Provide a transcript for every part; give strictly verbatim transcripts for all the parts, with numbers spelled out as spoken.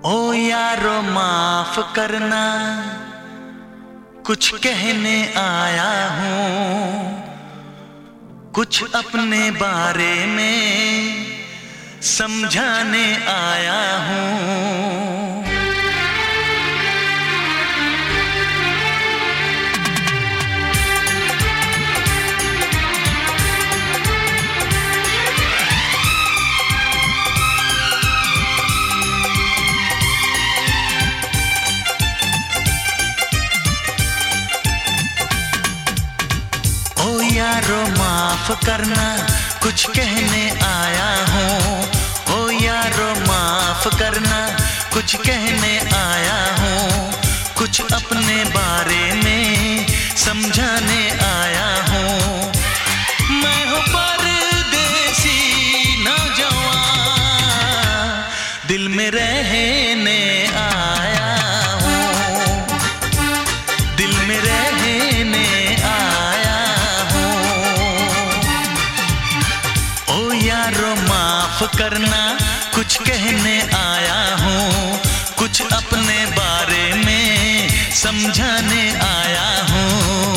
ओ यारो माफ करना, कुछ कहने आया हूँ, कुछ अपने बारे में समझाने आया हूँ। ओ यारो माफ करना, कुछ कहने आया हूँ। ओ यारो माफ करना, कुछ कहने आया हूँ, कुछ अपने बारे में समझाने आया हूँ। मैं हूँ परदेसी नौजवान, दिल में रहने आया हूँ, दिल में रहने माफ करना, कुछ कहने आया हूँ, कुछ अपने बारे में समझाने आया हूँ।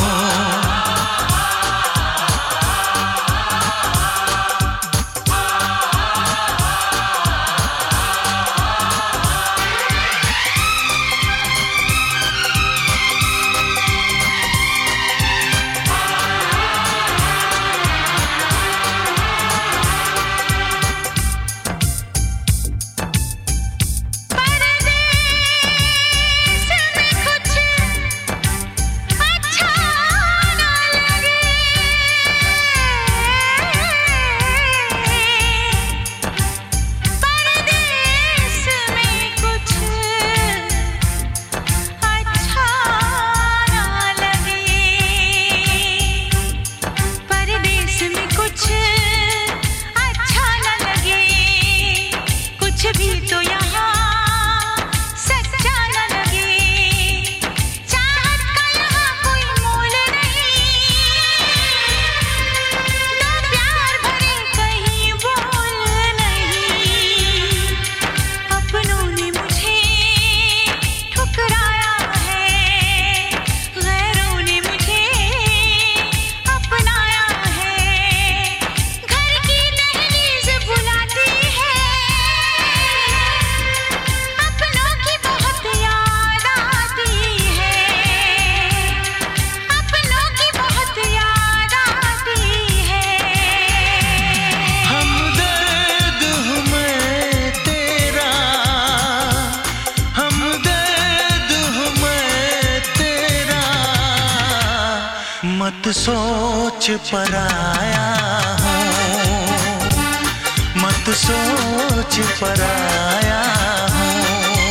मत सोच पराया हूँ, मत सोच पराया हूँ।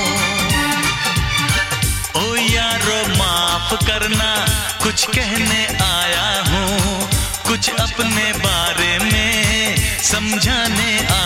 ओ यारो माफ करना, कुछ कहने आया हूँ, कुछ अपने बारे में समझाने आया